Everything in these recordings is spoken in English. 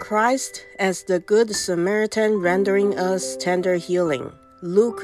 Christ as the Good Samaritan rendering us tender healing. Luke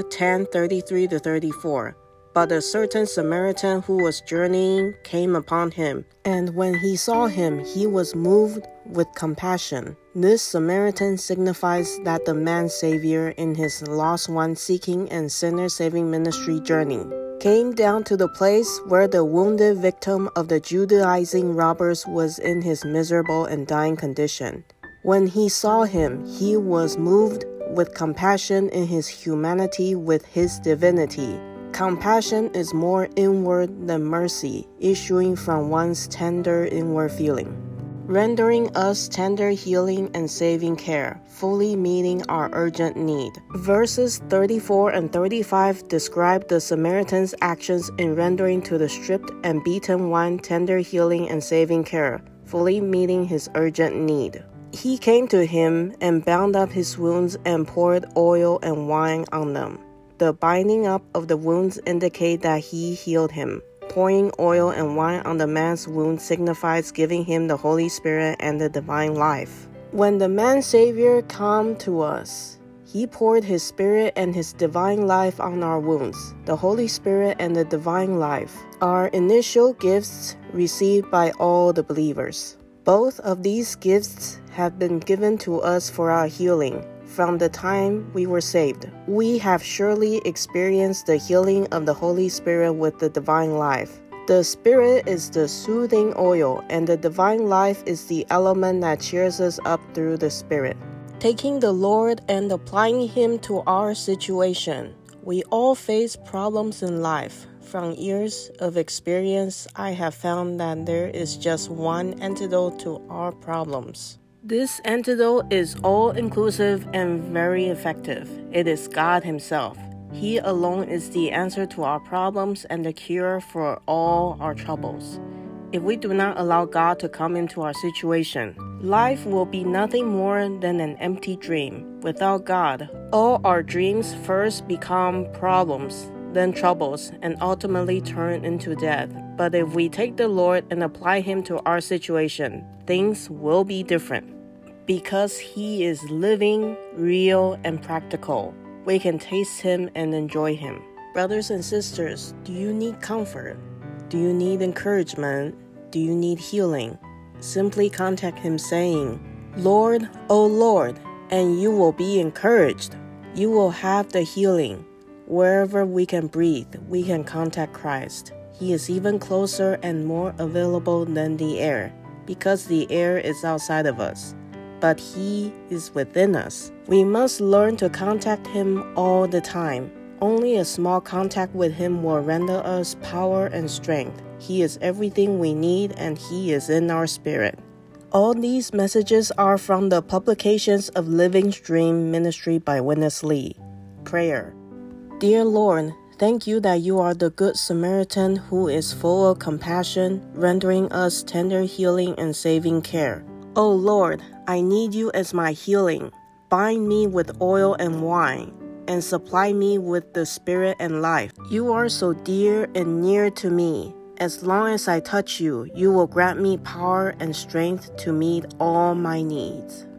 10:33-34. But a certain Samaritan who was journeying came upon him, and when he saw him, he was moved with compassion. This Samaritan signifies that the man Savior in his lost one seeking and sinner saving ministry journey came down to the place where the wounded victim of the Judaizing robbers was in his miserable and dying condition. When he saw him, he was moved with compassion in his humanity with his divinity. Compassion is more inward than mercy, issuing from one's tender inward feeling, rendering us tender healing and saving care, fully meeting our urgent need. Verses 34 and 35 describe the Samaritan's actions in rendering to the stripped and beaten one tender healing and saving care, fully meeting his urgent need. He came to him and bound up his wounds and poured oil and wine on them. The binding up of the wounds indicate that he healed him. Pouring oil and wine on the man's wound signifies giving him the Holy Spirit and the divine life. When the man Savior came to us, he poured his Spirit and his divine life on our wounds. The Holy Spirit and the divine life are initial gifts received by all the believers. Both of these gifts have been given to us for our healing. From the time we were saved, we have surely experienced the healing of the Holy Spirit with the divine life. The Spirit is the soothing oil, and the divine life is the element that cheers us up through the Spirit. Taking the Lord and applying Him to our situation. We all face problems in life. From years of experience, I have found that there is just one antidote to our problems. This antidote is all-inclusive and very effective. It is God Himself. He alone is the answer to our problems and the cure for all our troubles. If we do not allow God to come into our situation, life will be nothing more than an empty dream. Without God, all our dreams first become problems, then troubles, and ultimately turn into death. But if we take the Lord and apply Him to our situation, things will be different. Because He is living, real, and practical, we can taste Him and enjoy Him. Brothers and sisters, do you need comfort? Do you need encouragement? Do you need healing? Simply contact Him saying, "Lord, O Lord," and you will be encouraged. You will have the healing. Wherever we can breathe, we can contact Christ. He is even closer and more available than the air, because the air is outside of us, but He is within us. We must learn to contact Him all the time. Only a small contact with Him will render us power and strength. He is everything we need, and He is in our spirit. All these messages are from the publications of Living Stream Ministry by Witness Lee. Prayer. Dear Lord, thank you that you are the Good Samaritan who is full of compassion, rendering us tender healing and saving care. Oh Lord, I need you as my healing. Bind me with oil and wine, and supply me with the Spirit and life. You are so dear and near to me. As long as I touch you, you will grant me power and strength to meet all my needs.